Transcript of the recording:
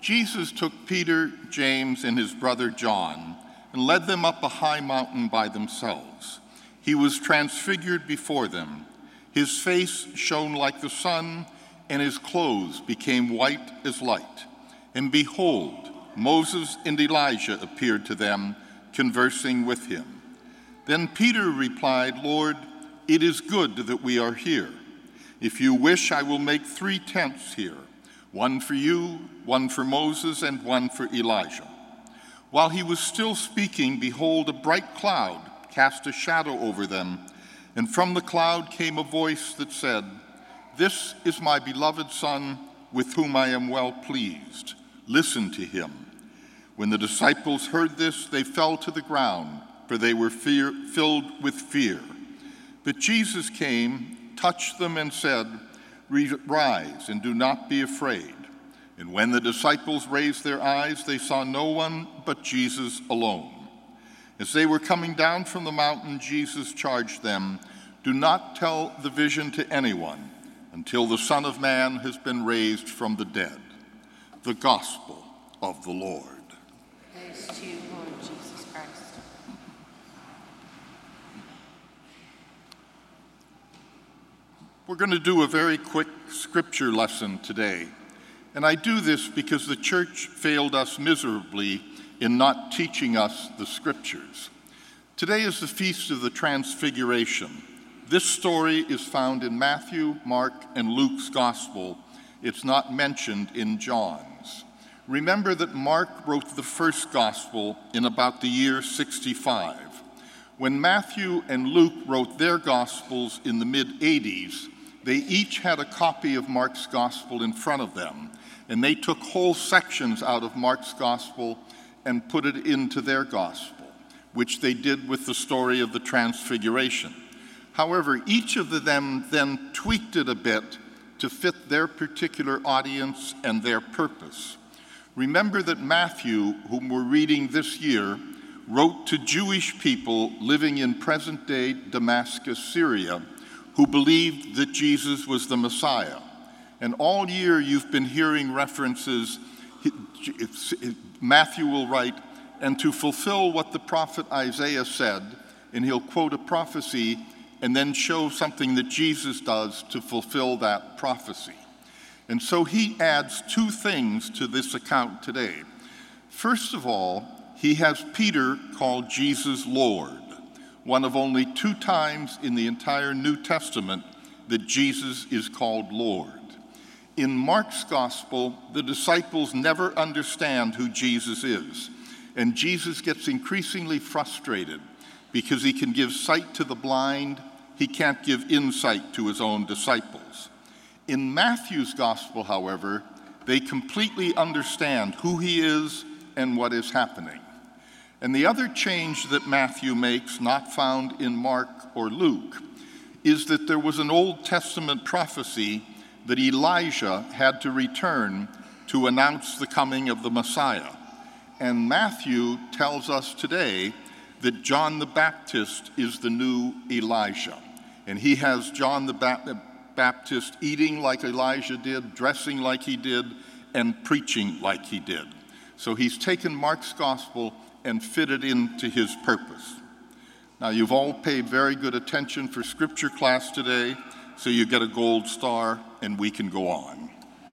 Jesus took Peter, James, and his brother John and led them up a high mountain by themselves. He was transfigured before them. His face shone like the sun, and his clothes became white as light. And behold, Moses and Elijah appeared to them, conversing with him. Then Peter replied, "Lord, it is good that we are here. If you wish, I will make 3 tents here, one for you, one for Moses, and one for Elijah." While he was still speaking, behold, a bright cloud cast a shadow over them, and from the cloud came a voice that said, "This is my beloved Son, with whom I am well pleased. Listen to him." When the disciples heard this, they fell to the ground, for they were filled with fear. But Jesus came, touched them, and said, "Rise and do not be afraid." And when the disciples raised their eyes, they saw no one but Jesus alone. As they were coming down from the mountain, Jesus charged them, "Do not tell the vision to anyone until the Son of Man has been raised from the dead." The Gospel of the Lord. Praise to you, Lord Jesus Christ. We're going to do a very quick scripture lesson today. And I do this because the church failed us miserably in not teaching us the scriptures. Today is the Feast of the Transfiguration. This story is found in Matthew, Mark, and Luke's Gospel. It's not mentioned in John's. Remember that Mark wrote the first Gospel in about the year 65. When Matthew and Luke wrote their Gospels in the mid-80s, they each had a copy of Mark's Gospel in front of them, and they took whole sections out of Mark's Gospel and put it into their Gospel, which they did with the story of the Transfiguration. However, each of them then tweaked it a bit to fit their particular audience and their purpose. Remember that Matthew, whom we're reading this year, wrote to Jewish people living in present-day Damascus, Syria, who believed that Jesus was the Messiah. And all year you've been hearing references, Matthew will write, "And to fulfill what the prophet Isaiah said," and he'll quote a prophecy and then show something that Jesus does to fulfill that prophecy. And so he adds 2 things to this account today. First of all, he has Peter call Jesus Lord, one of only 2 times in the entire New Testament that Jesus is called Lord. In Mark's Gospel, the disciples never understand who Jesus is, and Jesus gets increasingly frustrated because he can give sight to the blind, he can't give insight to his own disciples. In Matthew's Gospel, however, they completely understand who he is and what is happening. And the other change that Matthew makes, not found in Mark or Luke, is that there was an Old Testament prophecy that Elijah had to return to announce the coming of the Messiah. And Matthew tells us today that John the Baptist is the new Elijah. And he has John the Baptist eating like Elijah did, dressing like he did, and preaching like he did. So he's taken Mark's Gospel and fitted into his purpose. Now, you've all paid very good attention for scripture class today, so you get a gold star, and we can go on.